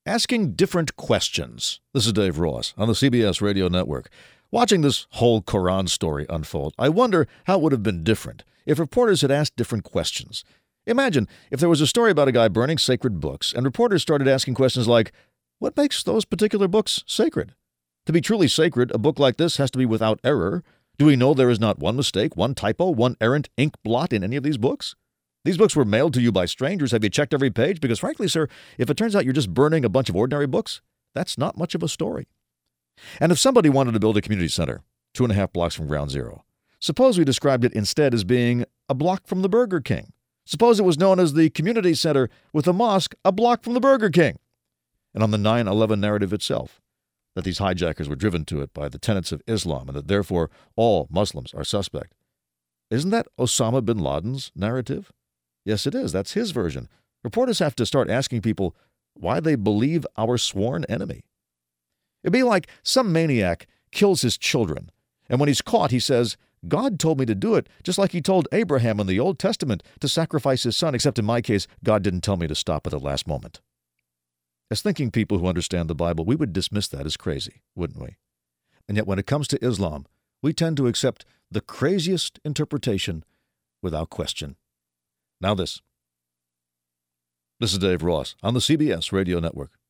Asking different questions. This is Dave Ross on the CBS Radio Network. Watching this whole Quran story unfold, I wonder how it would have been different if reporters had asked different questions. Imagine if there was a story about a guy burning sacred books, and reporters started asking questions like, what makes those particular books sacred? To be truly sacred, a book like this has to be without error. Do we know there is not one mistake, one typo, one errant ink blot in any of these books? These books were mailed to you by strangers. Have you checked every page? Because frankly, sir, if it turns out you're just burning a bunch of ordinary books, that's not much of a story. And if somebody wanted to build a community center 2.5 blocks from Ground Zero, suppose we described it instead as being a block from the Burger King. Suppose it was known as the community center with a mosque a block from the Burger King. And on the 9/11 narrative itself, that these hijackers were driven to it by the tenets of Islam and that therefore all Muslims are suspect. Isn't that Osama bin Laden's narrative? Yes, it is. That's his version. Reporters have to start asking people why they believe our sworn enemy. It'd be like some maniac kills his children, and when he's caught, he says, God told me to do it, just like he told Abraham in the Old Testament to sacrifice his son, except in my case, God didn't tell me to stop at the last moment. As thinking people who understand the Bible, we would dismiss that as crazy, wouldn't we? And yet when it comes to Islam, we tend to accept the craziest interpretation without question. Now this. This is Dave Ross on the CBS Radio Network.